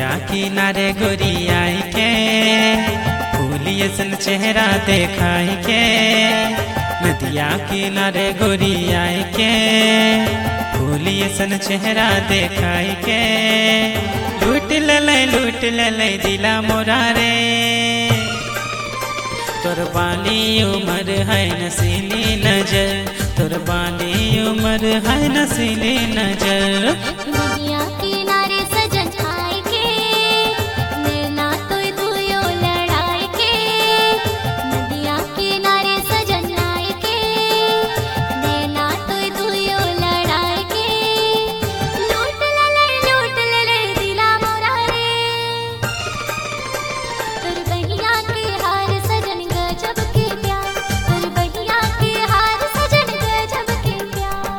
नदिया किनारे गोरी आई के फूलिए सन चेहरा देखाई के नदिया किनारे गोरी आई के फूलिए सन चेहरा देखाई के लूट ले दिला मोरा रे तोर बाली उमर है नसीली नजर तोर बाली उमर है नसीली नजर नदिया किनारे सजन आए के नैना तो दुयो लड़ाई के नदिया किनारे सजन आए के नैना तो दुयो लड़ाई के लूट ले दिला मोरा रे तोर बहिया के हार सजन गजब के प्यार तोर बहिया के हार सजन गजब के प्यार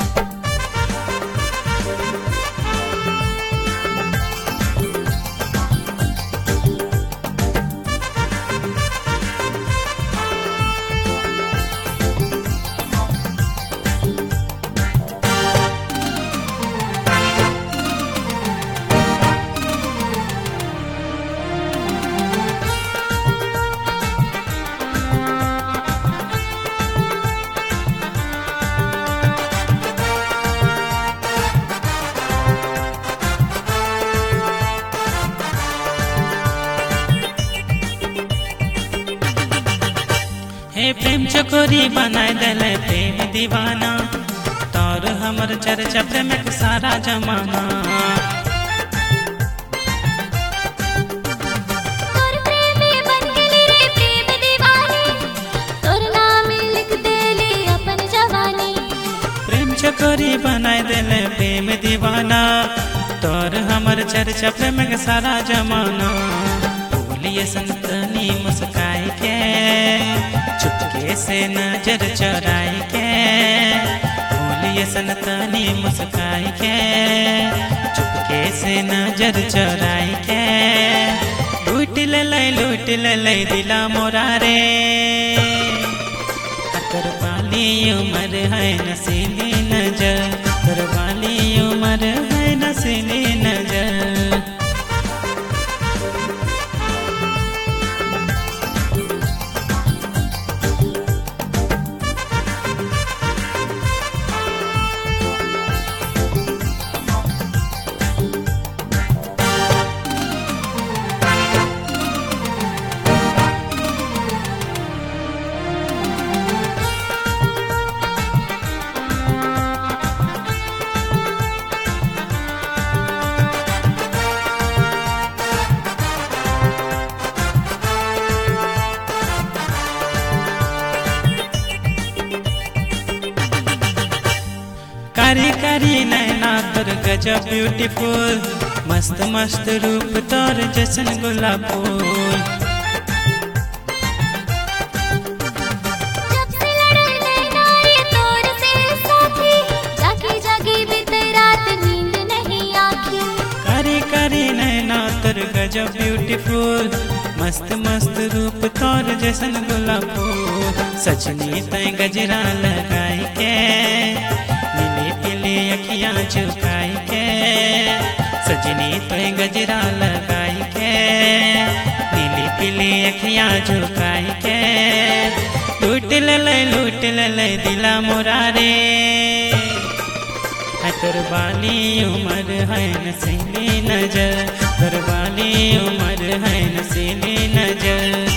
हे प्रेम चकोरी बनाए दिल प्रेम दीवाना तोर हमर चर्चा प्रेम के सारा जमाना तोर प्रेमी बन गेली रे प्रेम दीवानी तोर नाम लिख देली अपन जवानी प्रेम चकोरी बनाए दिल प्रेम दीवाना तोर हमर चर्चा प्रेम के सारा जमाना बोलिए संतनी मुस्काई के चुपके से नजर चुराई के बोलिए संतनी मुस्काई के चुपके से नजर चुराई के लूट ले दिला मोरा रे अतर वाली उमर है नसीली नजर अतर वाली उमर है नसीली नजर कारी कारी नैना तोर गजब ब्यूटीफुल मस्त मस्त रूप तोर जैसन गुलाब फूल जब से लड़े नैना रे तोर से साथी जागी जागी बीते रात नींद नहीं आखी कारी कारी नैना तोर गजब ब्यूटीफुल मस्त मस्त रूप तोर जैसन गुलाब फूल सजनी तय गजरा लगाई के नीली पीली अखियाँ झुकाई के सजनी तय गजरा लगाई के नीली पीली अखियाँ झुकाई के लूट ले दिला मोरा रे तोर बाली उमर है नसीली नजर तोर बाली उमर है नसीली नजर